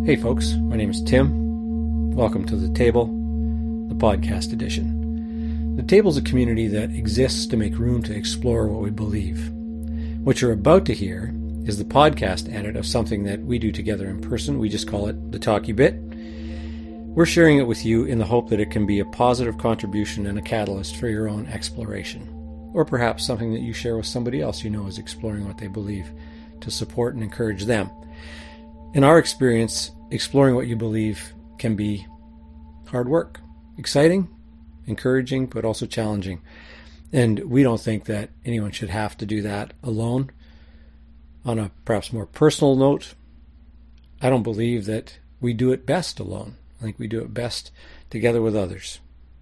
Hey folks, my name is Tim. Welcome to The Table, the podcast edition. The Table is a community that exists to make room to explore what we believe. What you're about to hear is the podcast edit of something that we do together in person. We just call it The Talkie Bit. We're sharing it with you in the hope that it can be a positive contribution and a catalyst for your own exploration. Or perhaps something that you share with somebody else you know is exploring what they believe to support and encourage them. In our experience, exploring what you believe can be hard work, exciting, encouraging, but also challenging. And we don't think that anyone should have to do that alone. On a perhaps more personal note, I don't believe that we do it best alone. I think we do it best together with others.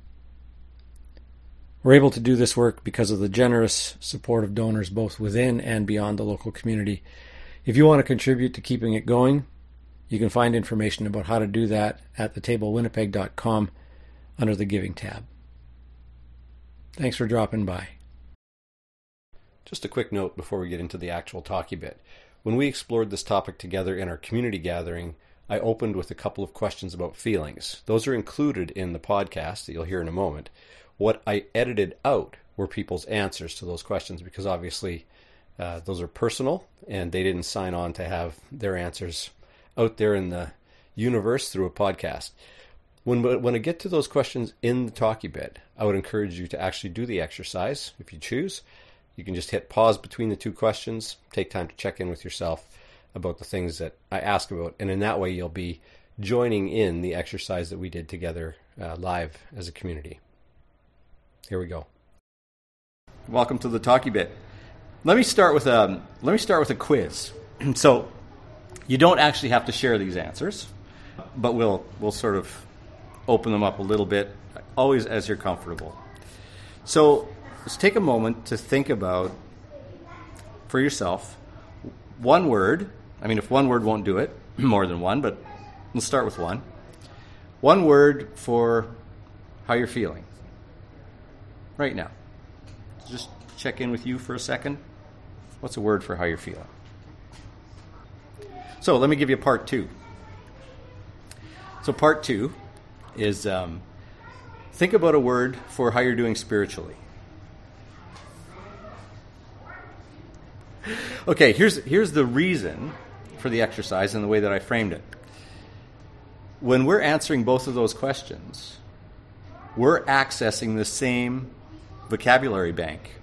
We're able to do this work because of the generous support of donors both within and beyond the local community. If you want to contribute to keeping it going, you can find information about how to do that at thetablewinnipeg.com under the Giving tab. Thanks for dropping by. Just a quick note before we get into the actual talkie bit. When we explored this topic together in our community gathering, I opened with a couple of questions about feelings. Those are included in the podcast that you'll hear in a moment. What I edited out were people's answers to those questions because obviously those are personal and they didn't sign on to have their answers out there in the universe through a podcast. When I get to those questions in the talkie bit, I would encourage you to actually do the exercise if you choose. You can just hit pause between the two questions, take time to check in with yourself about the things that I ask about, and in that way you'll be joining in the exercise that we did together live as a community. Here we go. Welcome to the talkie bit. Let me start with a quiz. So you don't actually have to share these answers, but we'll sort of open them up a little bit, always as you're comfortable. So let's take a moment to think about, for yourself, one word. I mean, if one word won't do it, more than one, but let's start with one. One word for how you're feeling right now. Just check in with you for a second. What's a word for how you're feeling? So let me give you part two. So part two is think about a word for how you're doing spiritually. Okay, here's the reason for the exercise and the way that I framed it. When we're answering both of those questions, we're accessing the same vocabulary bank.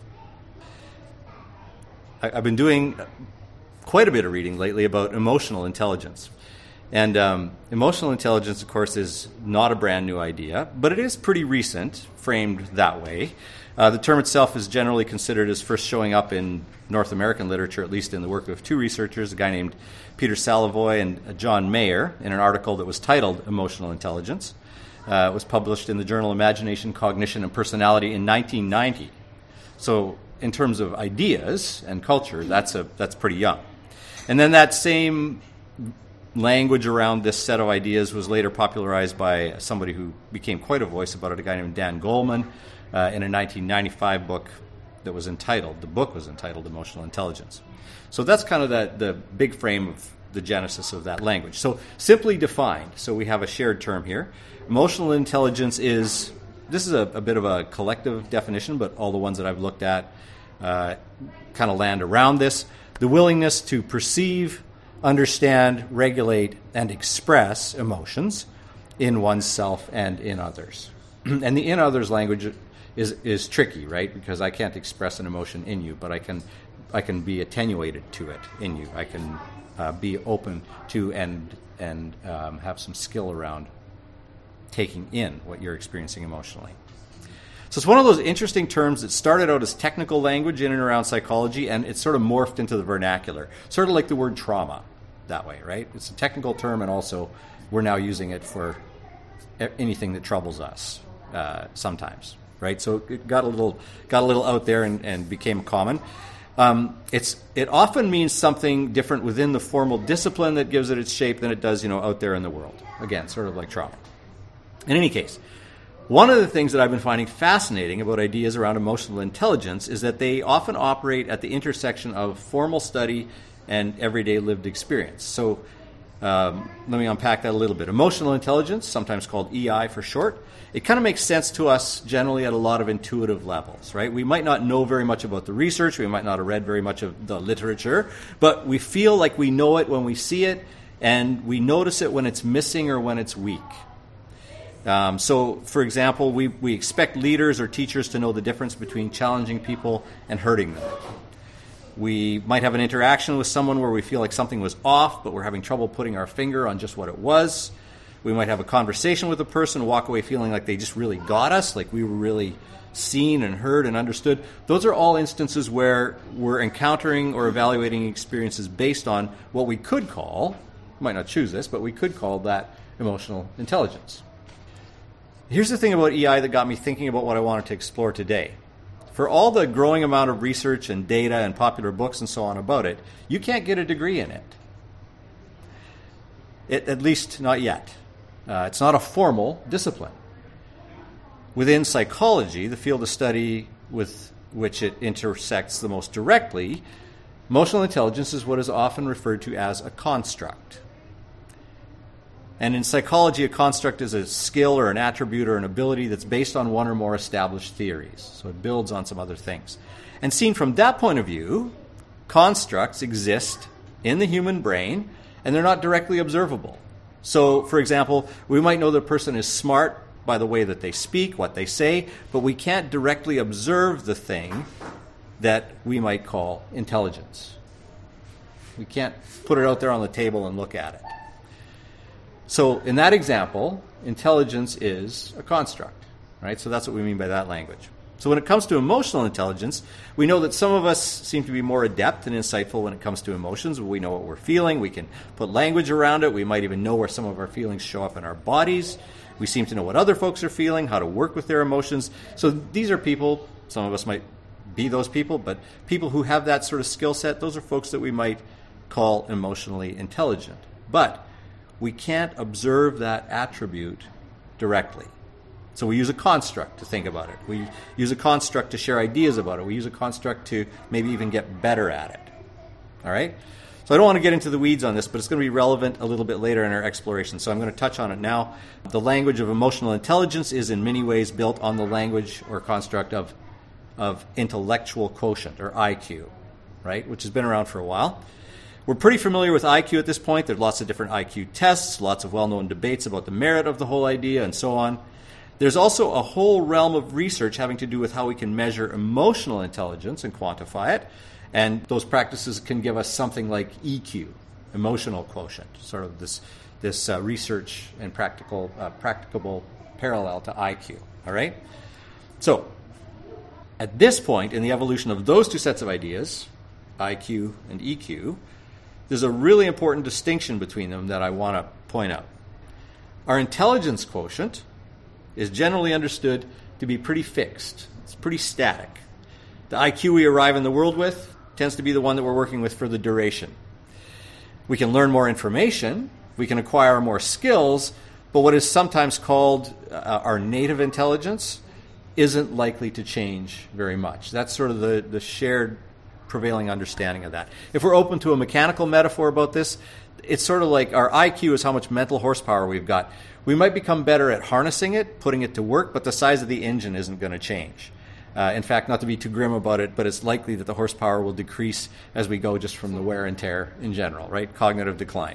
I've been doing quite a bit of reading lately about emotional intelligence. And emotional intelligence, of course, is not a brand new idea, but it is pretty recent, framed that way. The term itself is generally considered as first showing up in North American literature, at least in the work of two researchers, a guy named Peter Salovey and John Mayer, in an article that was titled Emotional Intelligence. It was published in the journal Imagination, Cognition, and Personality in 1990. So in terms of ideas and culture, that's pretty young. And then that same language around this set of ideas was later popularized by somebody who became quite a voice about it, a guy named Dan Goleman, in a 1995 book that was entitled, Emotional Intelligence. So that's kind of the big frame of the genesis of that language. So simply defined, so we have a shared term here. Emotional intelligence is a bit of a collective definition, but all the ones that I've looked at kind of land around this. The willingness to perceive, understand, regulate, and express emotions in oneself and in others. And the in others language is tricky, right? Because I can't express an emotion in you, but I can be attenuated to it in you. I can be open to and have some skill around taking in what you're experiencing emotionally. So it's one of those interesting terms that started out as technical language in and around psychology, and it's sort of morphed into the vernacular, sort of like the word trauma that way, right? It's a technical term, and also we're now using it for anything that troubles us sometimes, right? So it got a little out there and became common. It often means something different within the formal discipline that gives it its shape than it does, out there in the world. Again, sort of like trauma. In any case, one of the things that I've been finding fascinating about ideas around emotional intelligence is that they often operate at the intersection of formal study and everyday lived experience. So Let me unpack that a little bit. Emotional intelligence, sometimes called EI for short, it kind of makes sense to us generally at a lot of intuitive levels, right? We might not know very much about the research, we might not have read very much of the literature, but we feel like we know it when we see it, and we notice it when it's missing or when it's weak. So, for example, we expect leaders or teachers to know the difference between challenging people and hurting them. We might have an interaction with someone where we feel like something was off, but we're having trouble putting our finger on just what it was. We might have a conversation with a person, walk away feeling like they just really got us, like we were really seen and heard and understood. Those are all instances where we're encountering or evaluating experiences based on what we could call, might not choose this, but we could call that emotional intelligence. Here's the thing about EI that got me thinking about what I wanted to explore today. For all the growing amount of research and data and popular books and so on about it, you can't get a degree in it. At least not yet. It's not a formal discipline. Within psychology, the field of study with which it intersects the most directly, emotional intelligence is what is often referred to as a construct. And in psychology, a construct is a skill or an attribute or an ability that's based on one or more established theories. So it builds on some other things. And seen from that point of view, constructs exist in the human brain, and they're not directly observable. So, for example, we might know the person is smart by the way that they speak, what they say, but we can't directly observe the thing that we might call intelligence. We can't put it out there on the table and look at it. So in that example, intelligence is a construct, right? So that's what we mean by that language. So when it comes to emotional intelligence, we know that some of us seem to be more adept and insightful when it comes to emotions. We know what we're feeling. We can put language around it. We might even know where some of our feelings show up in our bodies. We seem to know what other folks are feeling, how to work with their emotions. So these are people, some of us might be those people, but people who have that sort of skill set, those are folks that we might call emotionally intelligent. But we can't observe that attribute directly. So we use a construct to think about it. We use a construct to share ideas about it. We use a construct to maybe even get better at it. All right? So I don't want to get into the weeds on this, but it's going to be relevant a little bit later in our exploration. So I'm going to touch on it now. The language of emotional intelligence is in many ways built on the language or construct of intellectual quotient, or IQ, right? Which has been around for a while. We're pretty familiar with IQ at this point. There are lots of different IQ tests, lots of well-known debates about the merit of the whole idea, and so on. There's also a whole realm of research having to do with how we can measure emotional intelligence and quantify it. And those practices can give us something like EQ, emotional quotient, sort of this research and practicable parallel to IQ. All right? So, at this point in the evolution of those two sets of ideas, IQ and EQ, there's a really important distinction between them that I want to point out. Our intelligence quotient is generally understood to be pretty fixed. It's pretty static. The IQ we arrive in the world with tends to be the one that we're working with for the duration. We can learn more information, we can acquire more skills, but what is sometimes called our native intelligence isn't likely to change very much. That's sort of the shared prevailing understanding of that. If we're open to a mechanical metaphor about this, it's sort of like our IQ is how much mental horsepower we've got. We might become better at harnessing it, putting it to work, but the size of the engine isn't going to change. In fact, not to be too grim about it, but it's likely that the horsepower will decrease as we go just from the wear and tear in general, right? Cognitive decline.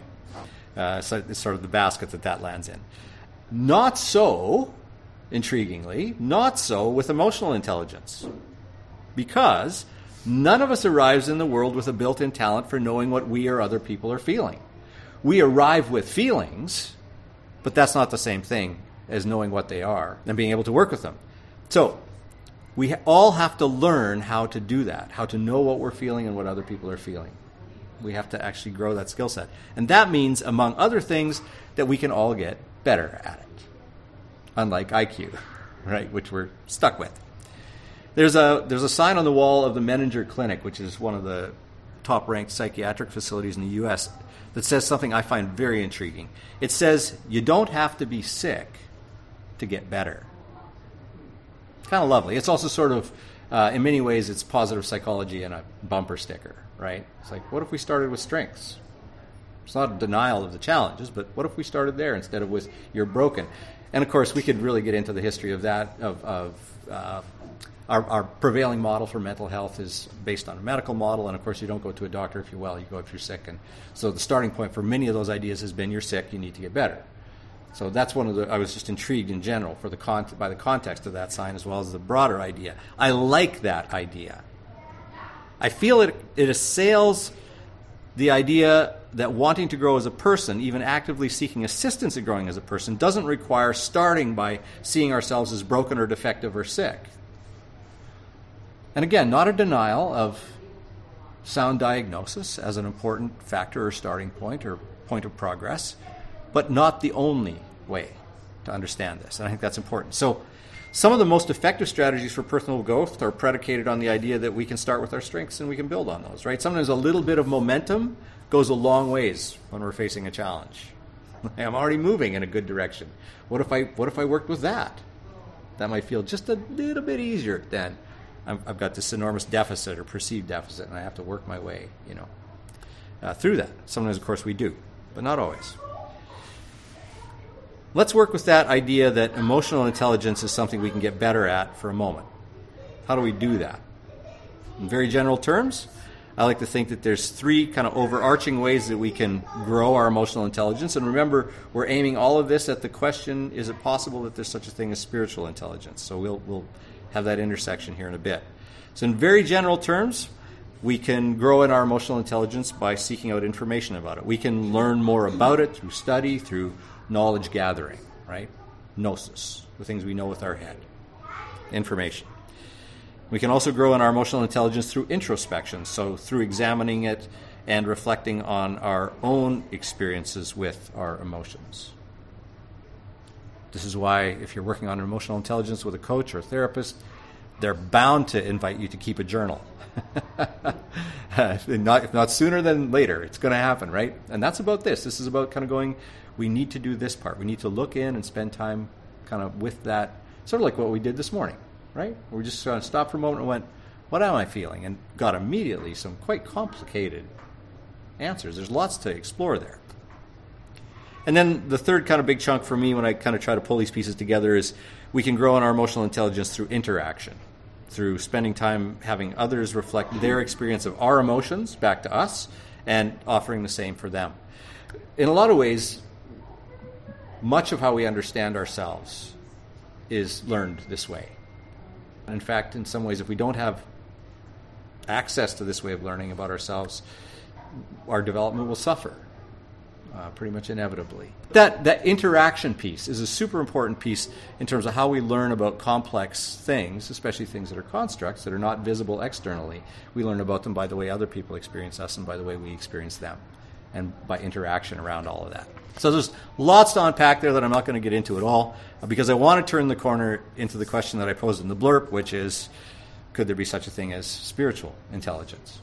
So it's sort of the basket that lands in. Not so, intriguingly, not so with emotional intelligence. Because none of us arrives in the world with a built-in talent for knowing what we or other people are feeling. We arrive with feelings, but that's not the same thing as knowing what they are and being able to work with them. So we all have to learn how to do that, how to know what we're feeling and what other people are feeling. We have to actually grow that skill set. And that means, among other things, that we can all get better at it. Unlike IQ, right, which we're stuck with. There's a sign on the wall of the Menninger Clinic, which is one of the top-ranked psychiatric facilities in the U.S., that says something I find very intriguing. It says, you don't have to be sick to get better. Kind of lovely. It's also sort of, in many ways, it's positive psychology and a bumper sticker, right? It's like, what if we started with strengths? It's not a denial of the challenges, but what if we started there instead of with you're broken? And of course, we could really get into the history of that, our prevailing model for mental health is based on a medical model, and of course you don't go to a doctor if you're well, you go if you're sick. And so the starting point for many of those ideas has been you're sick, you need to get better. So that's one of the, I was just intrigued in general by the context of that sign as well as the broader idea. I like that idea. I feel it assails the idea that wanting to grow as a person, even actively seeking assistance at growing as a person, doesn't require starting by seeing ourselves as broken or defective or sick. And again, not a denial of sound diagnosis as an important factor or starting point or point of progress, but not the only way to understand this. And I think that's important. So some of the most effective strategies for personal growth are predicated on the idea that we can start with our strengths and we can build on those, right? Sometimes a little bit of momentum goes a long ways when we're facing a challenge. I'm already moving in a good direction. What if I worked with that? That might feel just a little bit easier than I've got this enormous deficit or perceived deficit, and I have to work my way, through that. Sometimes, of course, we do, but not always. Let's work with that idea that emotional intelligence is something we can get better at for a moment. How do we do that? In very general terms, I like to think that there's three kind of overarching ways that we can grow our emotional intelligence. And remember, we're aiming all of this at the question, is it possible that there's such a thing as spiritual intelligence? So we'll have that intersection here in a bit. So in very general terms, we can grow in our emotional intelligence by seeking out information about it. We can learn more about it through study, through knowledge gathering, right? Gnosis, the things we know with our head. Information. We can also grow in our emotional intelligence through introspection, so through examining it and reflecting on our own experiences with our emotions. This is why if you're working on emotional intelligence with a coach or a therapist, they're bound to invite you to keep a journal. if not sooner than later, it's going to happen, right? And that's about this. This is about kind of going, we need to do this part. We need to look in and spend time kind of with that, sort of like what we did this morning, right? We just stopped for a moment and went, what am I feeling? And got immediately some quite complicated answers. There's lots to explore there. And then the third kind of big chunk for me when I kind of try to pull these pieces together is we can grow in our emotional intelligence through interaction, through spending time having others reflect their experience of our emotions back to us and offering the same for them. In a lot of ways, much of how we understand ourselves is learned this way. In fact, in some ways, if we don't have access to this way of learning about ourselves, our development will suffer. Pretty much inevitably. That interaction piece is a super important piece in terms of how we learn about complex things, especially things that are constructs that are not visible externally. We learn about them by the way other people experience us and by the way we experience them, and by interaction around all of that. So there's lots to unpack there that I'm not going to get into at all, because I want to turn the corner into the question that I posed in the blurb, which is, could there be such a thing as spiritual intelligence?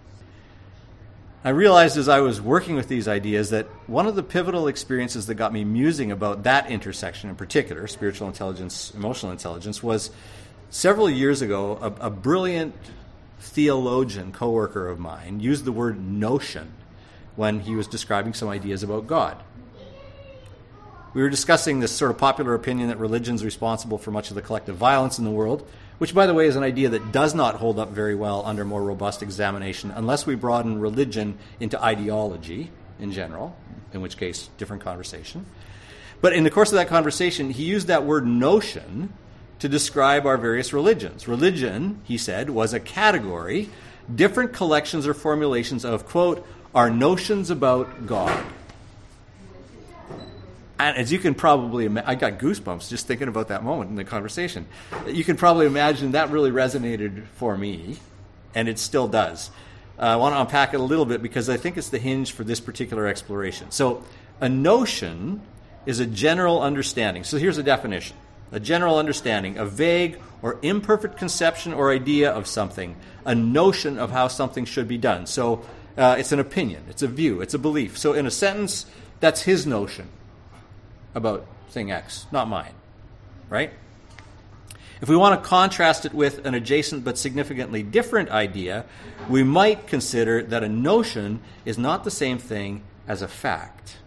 I realized as I was working with these ideas that one of the pivotal experiences that got me musing about that intersection in particular, spiritual intelligence, emotional intelligence, was several years ago, a brilliant theologian coworker of mine used the word notion when he was describing some ideas about God. We were discussing this sort of popular opinion that religion's responsible for much of the collective violence in the world, which, by the way, is an idea that does not hold up very well under more robust examination unless we broaden religion into ideology in general, in which case, different conversation. But in the course of that conversation, he used that word notion to describe our various religions. Religion, he said, was a category, different collections or formulations of, quote, our notions about God. And as you can probably imagine, I got goosebumps just thinking about that moment in the conversation. You can probably imagine that really resonated for me, and it still does. I want to unpack it a little bit because I think it's the hinge for this particular exploration. So a notion is a general understanding. So here's a definition. A general understanding, a vague or imperfect conception or idea of something, a notion of how something should be done. So it's an opinion, it's a view, it's a belief. So in a sentence, that's his notion about thing X, not mine, right? If we want to contrast it with an adjacent but significantly different idea, we might consider that a notion is not the same thing as a fact.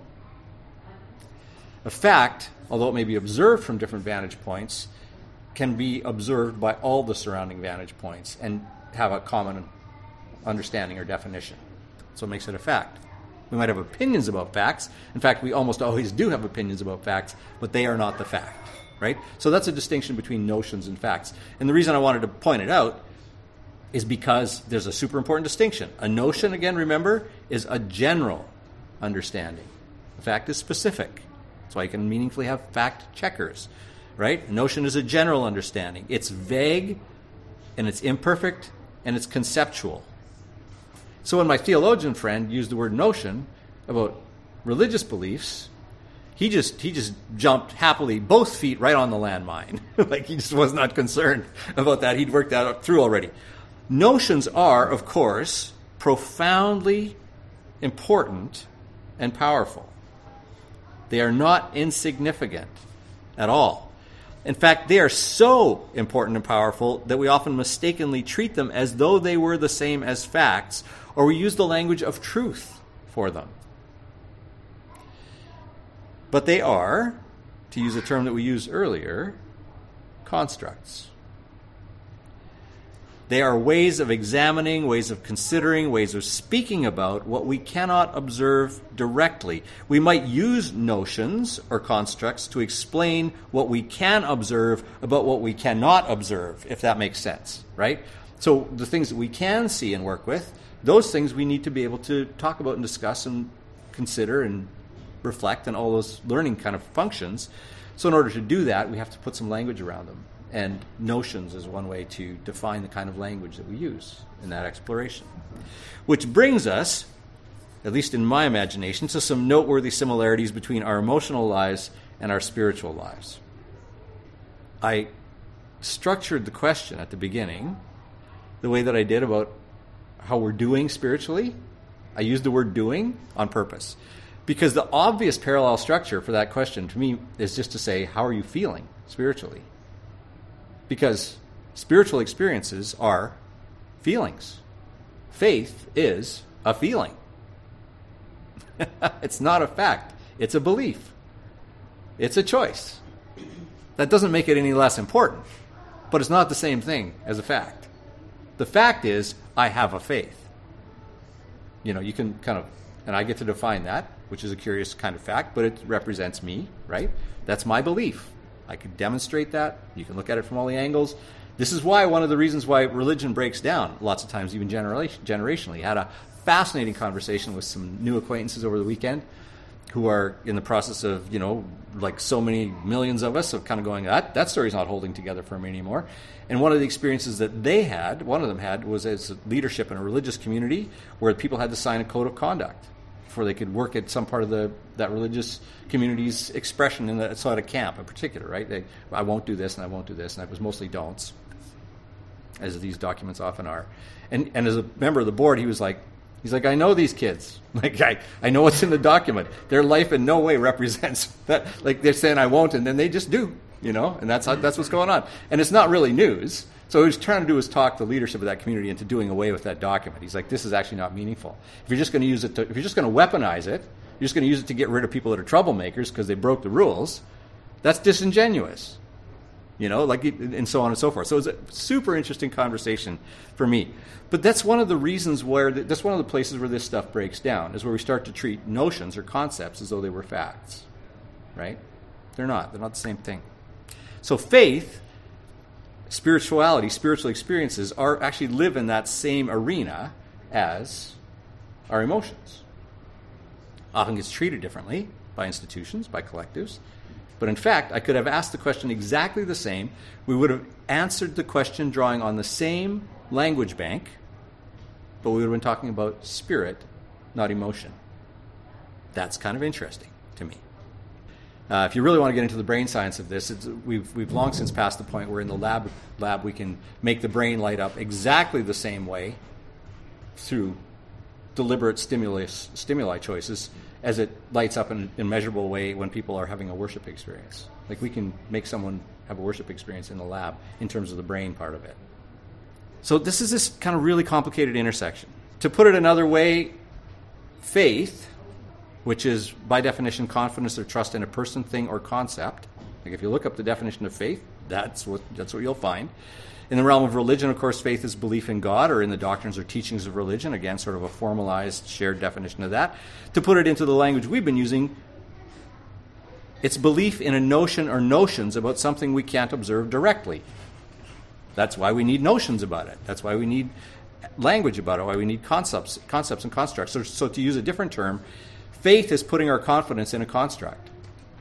A fact, although it may be observed from different vantage points, can be observed by all the surrounding vantage points and have a common understanding or definition. So it makes it a fact. We might have opinions about facts. In fact, we almost always do have opinions about facts, but they are not the fact, right? So that's a distinction between notions and facts. And the reason I wanted to point it out is because there's a super important distinction. A notion, again, remember, is a general understanding. A fact is specific. That's why you can meaningfully have fact checkers, right? A notion is a general understanding. It's vague, and it's imperfect, and it's conceptual. So when my theologian friend used the word notion about religious beliefs, he just jumped happily both feet right on the landmine. Like he just was not concerned about that. He'd worked that through already. Notions are, of course, profoundly important and powerful. They are not insignificant at all. In fact, they are so important and powerful that we often mistakenly treat them as though they were the same as facts, or we use the language of truth for them. But they are, to use a term that we used earlier, constructs. They are ways of examining, ways of considering, ways of speaking about what we cannot observe directly. We might use notions or constructs to explain what we can observe about what we cannot observe, if that makes sense, right? So the things that we can see and work with, those things we need to be able to talk about and discuss and consider and reflect and all those learning kind of functions. So in order to do that, we have to put some language around them. And notions is one way to define the kind of language that we use in that exploration. Which brings us, at least in my imagination, to some noteworthy similarities between our emotional lives and our spiritual lives. I structured the question at the beginning the way that I did about how we're doing spiritually. I used the word doing on purpose. Because the obvious parallel structure for that question to me is just to say, how are you feeling spiritually? Because spiritual experiences are feelings. Faith is a feeling. It's not a fact. It's a belief. It's a choice. That doesn't make it any less important, but it's not the same thing as a fact. The fact is, I have a faith. You know, you can kind of, and I get to define that, which is a curious kind of fact, but it represents me, right? That's my belief. I can demonstrate that. You can look at it from all the angles. This is why one of the reasons why religion breaks down lots of times, even generationally. I had a fascinating conversation with some new acquaintances over the weekend who are in the process of, you know, like so many millions of us, of kind of going, that story's not holding together for me anymore. And one of the experiences that they had, one of them had, was as leadership in a religious community where people had to sign a code of conduct before they could work at some part of that religious community's expression in that sort of camp in particular, right? I won't do this and I won't do this, and it was mostly don'ts, as these documents often are. And as a member of the board, he's like, I know these kids. Like, I know what's in the document. Their life in no way represents that. Like, they're saying I won't, and then they just do, you know, and that's what's going on. And it's not really news. So what he's trying to do is talk the leadership of that community into doing away with that document. He's like, this is actually not meaningful. If you're just going to use it if you're just going to weaponize it, you're just going to use it to get rid of people that are troublemakers because they broke the rules, that's disingenuous. You know, like, and so on and so forth. So it's a super interesting conversation for me. But that's one of the reasons that's one of the places where this stuff breaks down, is where we start to treat notions or concepts as though they were facts, right? They're not. They're not the same thing. So faith, spirituality, spiritual experiences actually live in that same arena as our emotions. Often gets treated differently by institutions, by collectives. But in fact, I could have asked the question exactly the same. We would have answered the question drawing on the same language bank, but we would have been talking about spirit, not emotion. That's kind of interesting to me. If you really want to get into the brain science of this, we've long since passed the point where in the lab we can make the brain light up exactly the same way through deliberate stimuli choices as it lights up in a measurable way when people are having a worship experience. Like, we can make someone have a worship experience in the lab in terms of the brain part of it. So this kind of really complicated intersection. To put it another way, faith which is, by definition, confidence or trust in a person, thing, or concept. Like if you look up the definition of faith, that's what you'll find. In the realm of religion, of course, faith is belief in God or in the doctrines or teachings of religion. Again, sort of a formalized, shared definition of that. To put it into the language we've been using, it's belief in a notion or notions about something we can't observe directly. That's why we need notions about it. That's why we need language about it, why we need concepts and constructs. So to use a different term, faith is putting our confidence in a construct.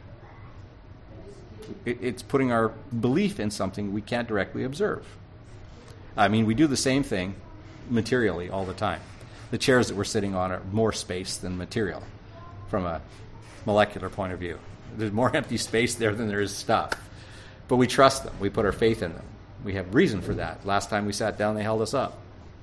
It's putting our belief in something we can't directly observe. I mean, we do the same thing materially all the time. The chairs that we're sitting on are more space than material from a molecular point of view. There's more empty space there than there is stuff. But we trust them. We put our faith in them. We have reason for that. Last time we sat down, they held us up.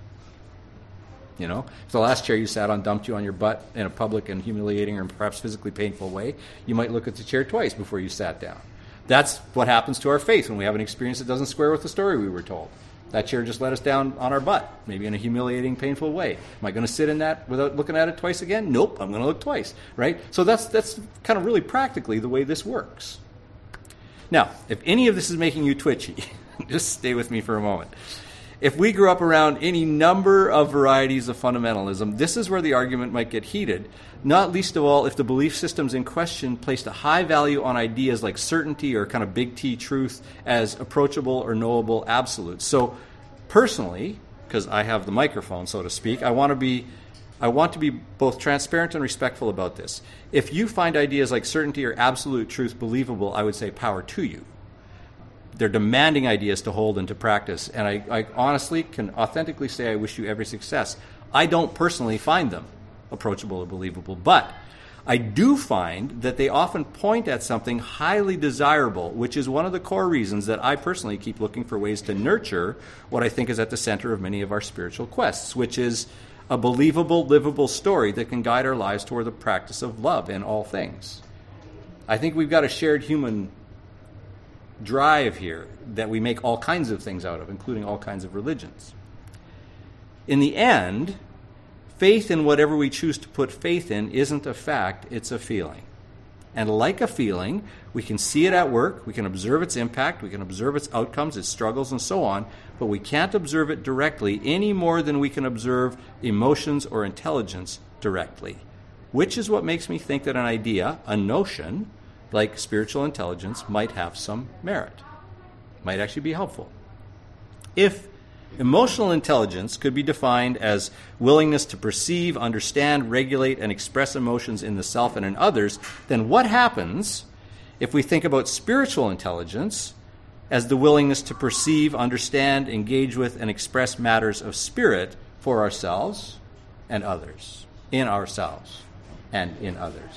You know, if the last chair you sat on dumped you on your butt in a public and humiliating or perhaps physically painful way, you might look at the chair twice before you sat down. That's what happens to our faith when we have an experience that doesn't square with the story we were told. That chair just let us down on our butt, maybe in a humiliating, painful way. Am I going to sit in that without looking at it twice again? Nope, I'm going to look twice, right? So that's kind of really practically the way this works. Now, if any of this is making you twitchy, just stay with me for a moment. If we grew up around any number of varieties of fundamentalism, this is where the argument might get heated, not least of all if the belief systems in question placed a high value on ideas like certainty or kind of big T truth as approachable or knowable absolutes. So personally, because I have the microphone, so to speak, I want to be both transparent and respectful about this. If you find ideas like certainty or absolute truth believable, I would say power to you. They're demanding ideas to hold and to practice. And I honestly can authentically say I wish you every success. I don't personally find them approachable or believable, but I do find that they often point at something highly desirable, which is one of the core reasons that I personally keep looking for ways to nurture what I think is at the center of many of our spiritual quests, which is a believable, livable story that can guide our lives toward the practice of love in all things. I think we've got a shared human drive here that we make all kinds of things out of, including all kinds of religions. In the end, faith in whatever we choose to put faith in isn't a fact, it's a feeling. And like a feeling, we can see it at work, we can observe its impact, we can observe its outcomes, its struggles, and so on, but we can't observe it directly any more than we can observe emotions or intelligence directly, which is what makes me think that an idea, a notion, like spiritual intelligence, might have some merit, might actually be helpful. If emotional intelligence could be defined as willingness to perceive, understand, regulate, and express emotions in the self and in others, then what happens if we think about spiritual intelligence as the willingness to perceive, understand, engage with, and express matters of spirit for ourselves and others, in ourselves and in others?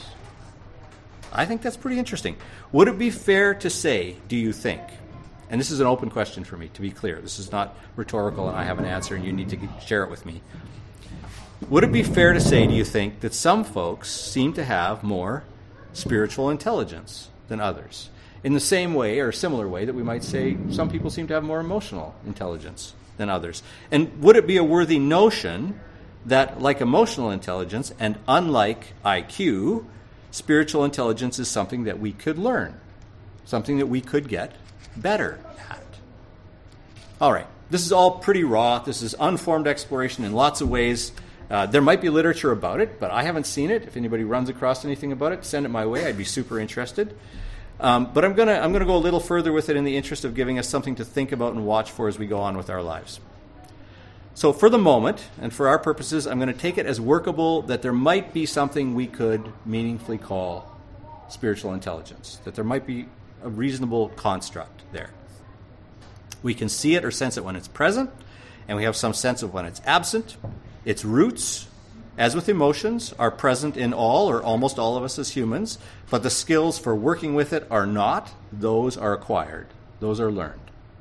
I think that's pretty interesting. Would it be fair to say, do you think, and this is an open question for me, to be clear, this is not rhetorical and I have an answer and you need to share it with me. Would it be fair to say, do you think, that some folks seem to have more spiritual intelligence than others? In the same way or similar way that we might say some people seem to have more emotional intelligence than others. And would it be a worthy notion that, like emotional intelligence and unlike IQ, spiritual intelligence is something that we could learn, something that we could get better at? All right, this is all pretty raw. This is unformed exploration in lots of ways. There might be literature about it, but I haven't seen it. If anybody runs across anything about it, send it my way. I'd be super interested. But I'm gonna go a little further with it in the interest of giving us something to think about and watch for as we go on with our lives. So for the moment, and for our purposes, I'm going to take it as workable that there might be something we could meaningfully call spiritual intelligence, that there might be a reasonable construct there. We can see it or sense it when it's present, and we have some sense of when it's absent. Its roots, as with emotions, are present in all or almost all of us as humans, but the skills for working with it are not. Those are acquired. Those are learned.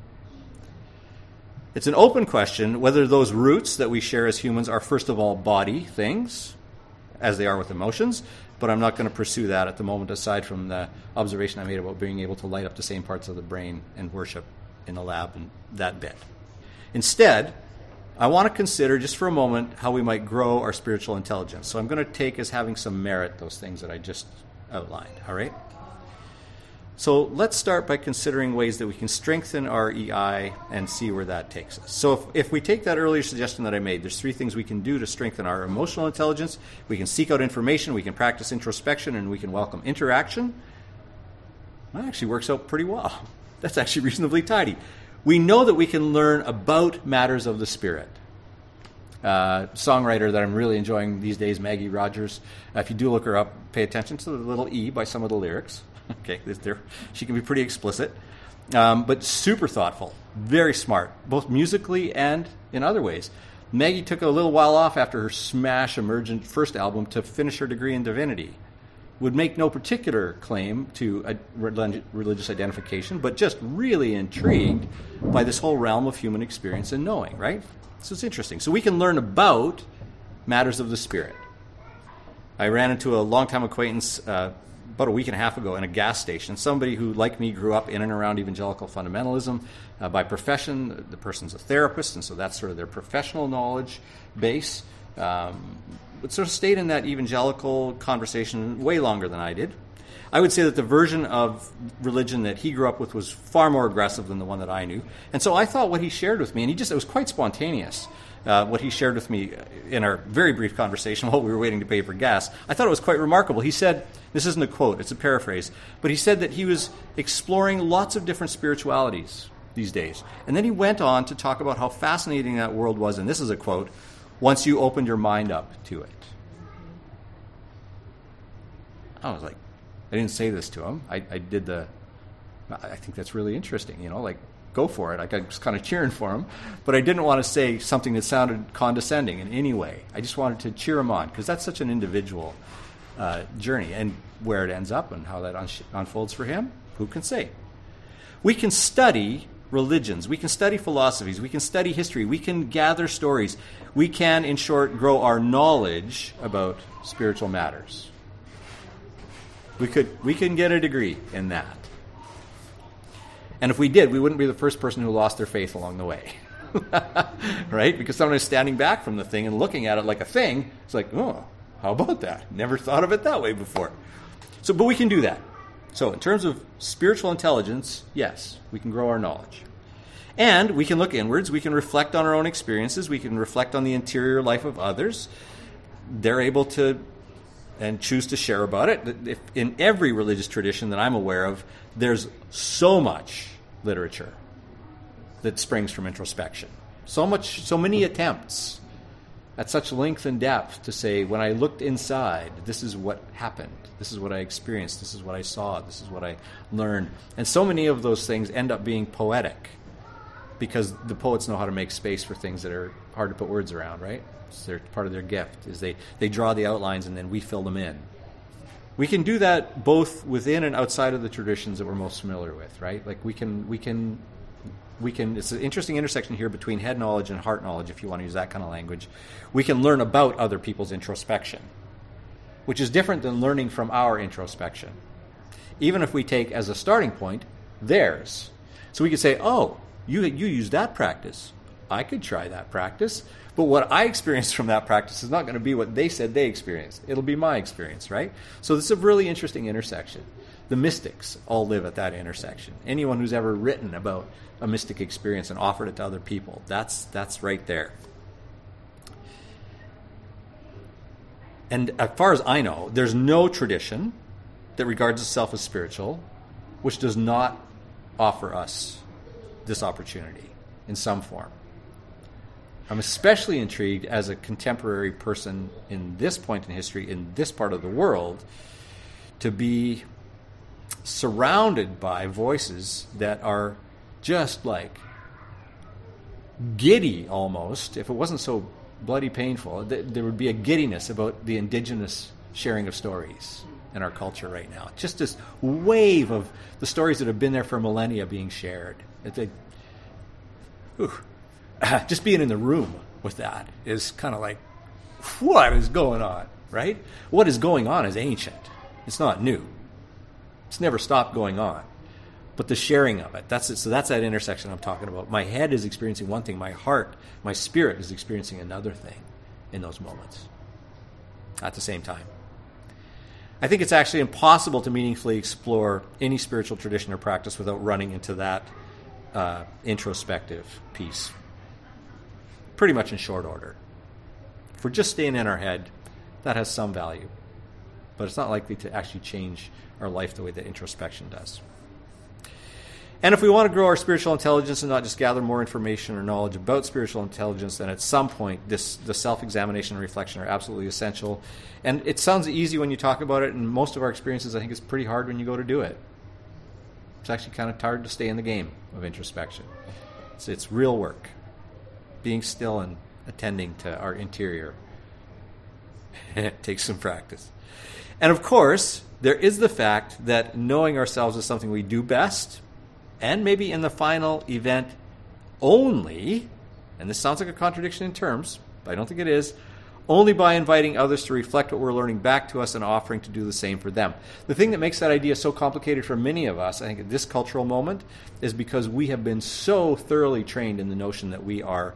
It's an open question whether those roots that we share as humans are, first of all, body things, as they are with emotions, but I'm not going to pursue that at the moment, aside from the observation I made about being able to light up the same parts of the brain and worship in the lab and that bit. Instead, I want to consider just for a moment how we might grow our spiritual intelligence. So I'm going to take as having some merit those things that I just outlined, all right? So let's start by considering ways that we can strengthen our EI and see where that takes us. So if we take that earlier suggestion that I made, there's 3 things we can do to strengthen our emotional intelligence. We can seek out information, we can practice introspection, and we can welcome interaction. That actually works out pretty well. That's actually reasonably tidy. We know that we can learn about matters of the Spirit. Songwriter that I'm really enjoying these days, Maggie Rogers. If you do look her up, pay attention to the little E by some of the lyrics. Okay, she can be pretty explicit, but super thoughtful, very smart, both musically and in other ways. Maggie took a little while off after her smash emergent first album to finish her degree in divinity. Would make no particular claim to a religious identification, but just really intrigued by this whole realm of human experience and knowing, right? So it's interesting. So we can learn about matters of the Spirit. I ran into a longtime acquaintance about a week and a half ago in a gas station, somebody who, like me, grew up in and around evangelical fundamentalism. By profession, the person's a therapist, and so that's sort of their professional knowledge base. But sort of stayed in that evangelical conversation way longer than I did. I would say that the version of religion that he grew up with was far more aggressive than the one that I knew. And so I thought what he shared with me, and it was quite spontaneous, what he shared with me in our very brief conversation while we were waiting to pay for gas. I thought it was quite remarkable. He said, this isn't a quote, it's a paraphrase, but he said that he was exploring lots of different spiritualities these days. And then he went on to talk about how fascinating that world was, and this is a quote, once you opened your mind up to it. I was like, I didn't say this to him. I think that's really interesting, go for it. I was kind of cheering for him, but I didn't want to say something that sounded condescending in any way. I just wanted to cheer him on, because that's such an individual journey, and where it ends up and how that unfolds for him, who can say? We can study religions, we can study philosophies, we can study history, we can gather stories. We can, in short, grow our knowledge about spiritual matters. We can get a degree in that. And if we did, we wouldn't be the first person who lost their faith along the way. Right? Because someone is standing back from the thing and looking at it like a thing. It's like, oh, how about that? Never thought of it that way before. But we can do that. So in terms of spiritual intelligence, yes, we can grow our knowledge. And we can look inwards. We can reflect on our own experiences. We can reflect on the interior life of others. They're able to and choose to share about it. In every religious tradition that I'm aware of, there's so much literature that springs from introspection. So many attempts at such length and depth to say, when I looked inside, this is what happened. This is what I experienced. This is what I saw. This is what I learned. And so many of those things end up being poetic, because the poets know how to make space for things that are hard to put words around, right? It's part of their gift, is they draw the outlines and then we fill them in. We can do that both within and outside of the traditions that we're most familiar with, right? Like we can. It's an interesting intersection here between head knowledge and heart knowledge, if you want to use that kind of language. We can learn about other people's introspection, which is different than learning from our introspection. Even if we take as a starting point theirs. So we could say, oh, you use that practice. I could try that practice. But what I experienced from that practice is not going to be what they said they experienced. It'll be my experience, right? So this is a really interesting intersection. The mystics all live at that intersection. Anyone who's ever written about a mystic experience and offered it to other people, that's right there. And as far as I know, there's no tradition that regards itself as spiritual which does not offer us this opportunity in some form. I'm especially intrigued as a contemporary person in this point in history, in this part of the world, to be surrounded by voices that are just like giddy almost. If it wasn't so bloody painful, there would be a giddiness about the indigenous sharing of stories in our culture right now. Just this wave of the stories that have been there for millennia being shared. Just being in the room with that is kind of like, what is going on, right? What is going on is ancient. It's not new. It's never stopped going on. but the sharing of it. That's it. So that's that intersection I'm talking about. My head is experiencing one thing. My heart, my spirit is experiencing another thing in those moments at the same time. I think it's actually impossible to meaningfully explore any spiritual tradition or practice without running into that introspective piece, pretty much in short order. If we're just staying in our head, that has some value, but it's not likely to actually change our life the way that introspection does. And if we want to grow our spiritual intelligence and not just gather more information or knowledge about spiritual intelligence, then at some point the self-examination and reflection are absolutely essential. And it sounds easy when you talk about it, and most of our experiences, I think, it's pretty hard when you go to do it. It's actually kind of hard to stay in the game of introspection. It's real work. Being still and attending to our interior. It takes some practice. And of course, there is the fact that knowing ourselves is something we do best, and maybe in the final event only, and this sounds like a contradiction in terms, but I don't think it is, only by inviting others to reflect what we're learning back to us and offering to do the same for them. The thing that makes that idea so complicated for many of us, I think, at this cultural moment, is because we have been so thoroughly trained in the notion that we are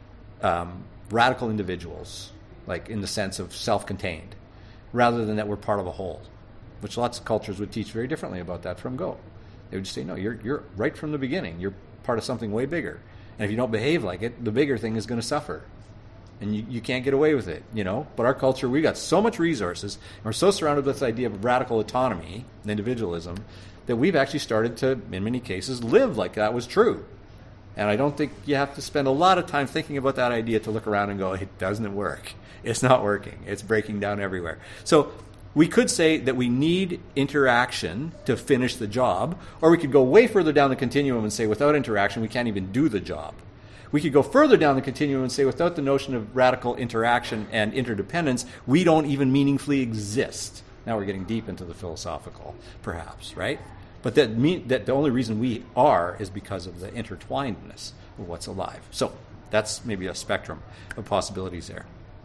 radical individuals, like in the sense of self-contained, rather than that we're part of a whole, which lots of cultures would teach very differently about that from go. They would just say, no, you're right from the beginning. You're part of something way bigger. And if you don't behave like it, the bigger thing is going to suffer. And you can't get away with it, you know. But our culture, we got so much resources, and we're so surrounded with this idea of radical autonomy and individualism that we've actually started to, in many cases, live like that was true. And I don't think you have to spend a lot of time thinking about that idea to look around and go, it doesn't work. It's not working. It's breaking down everywhere. So we could say that we need interaction to finish the job, or we could go way further down the continuum and say without interaction we can't even do the job. We could go further down the continuum and say without the notion of radical interaction and interdependence, we don't even meaningfully exist. Now we're getting deep into the philosophical, perhaps, right? But that the only reason we are is because of the intertwinedness of what's alive. So that's maybe a spectrum of possibilities there.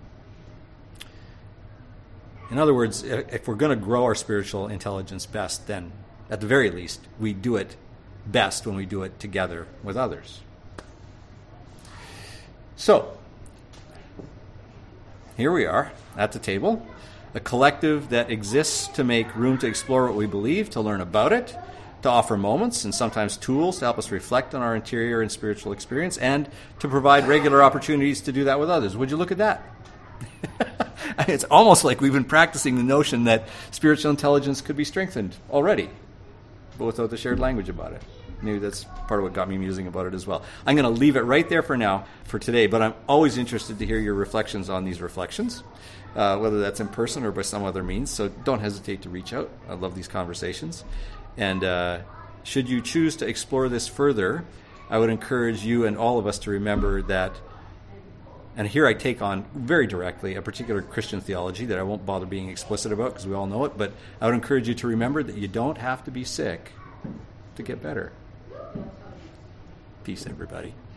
In other words, if we're going to grow our spiritual intelligence best, then at the very least, we do it best when we do it together with others. So, here we are at the table, a collective that exists to make room to explore what we believe, to learn about it, to offer moments and sometimes tools to help us reflect on our interior and spiritual experience, and to provide regular opportunities to do that with others. Would you look at that? It's almost like we've been practicing the notion that spiritual intelligence could be strengthened already, but without the shared language about it. Maybe that's part of what got me musing about it as well. I'm going to leave it right there for now, for today, but I'm always interested to hear your reflections on these reflections, whether that's in person or by some other means, so don't hesitate to reach out. I love these conversations. And should you choose to explore this further, I would encourage you and all of us to remember that, and here I take on very directly a particular Christian theology that I won't bother being explicit about because we all know it, but I would encourage you to remember that you don't have to be sick to get better. Peace, everybody.